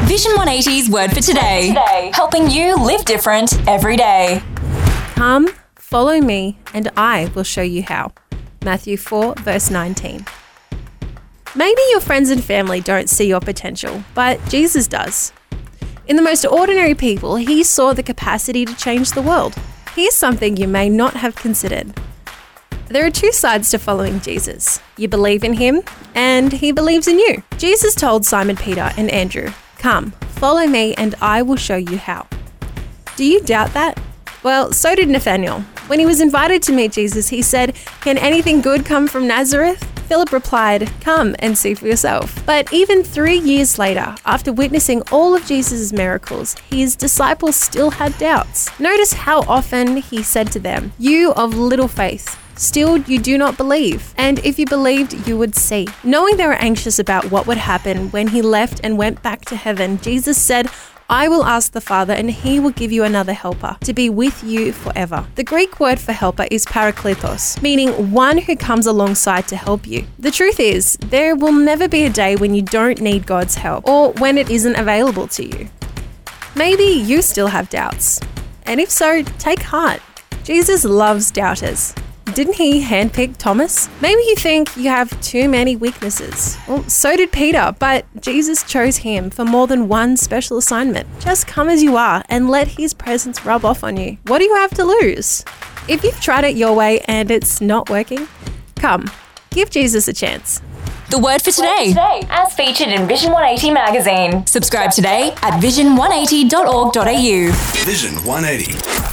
Vision 180's Word for Today. Helping you live different every day. Come, follow me, and I will show you how. Matthew 4, verse 19. Maybe your friends and family don't see your potential, but Jesus does. In the most ordinary people, he saw the capacity to change the world. Here's something you may not have considered. There are two sides to following Jesus. You believe in him, and he believes in you. Jesus told Simon Peter and Andrew, "Come, follow me, and I will show you how." Do you doubt that? Well, so did Nathanael. When he was invited to meet Jesus, he said, "Can anything good come from Nazareth?" Philip replied, "Come and see for yourself." But even 3 years later, after witnessing all of Jesus' miracles, his disciples still had doubts. Notice how often he said to them, "You of little faith, still you do not believe. And if you believed, you would see." Knowing they were anxious about what would happen when he left and went back to heaven, Jesus said, "I will ask the Father, and he will give you another helper to be with you forever." The Greek word for helper is parakletos, meaning one who comes alongside to help you. The truth is, there will never be a day when you don't need God's help or when it isn't available to you. Maybe you still have doubts. And if so, take heart. Jesus loves doubters. Didn't he handpick Thomas? Maybe you think you have too many weaknesses. Well, so did Peter, but Jesus chose him for more than one special assignment. Just come as you are and let his presence rub off on you. What do you have to lose? If you've tried it your way and it's not working, come, give Jesus a chance. The Word for Today, as featured in Vision 180 magazine. Subscribe today at vision180.org.au. Vision 180.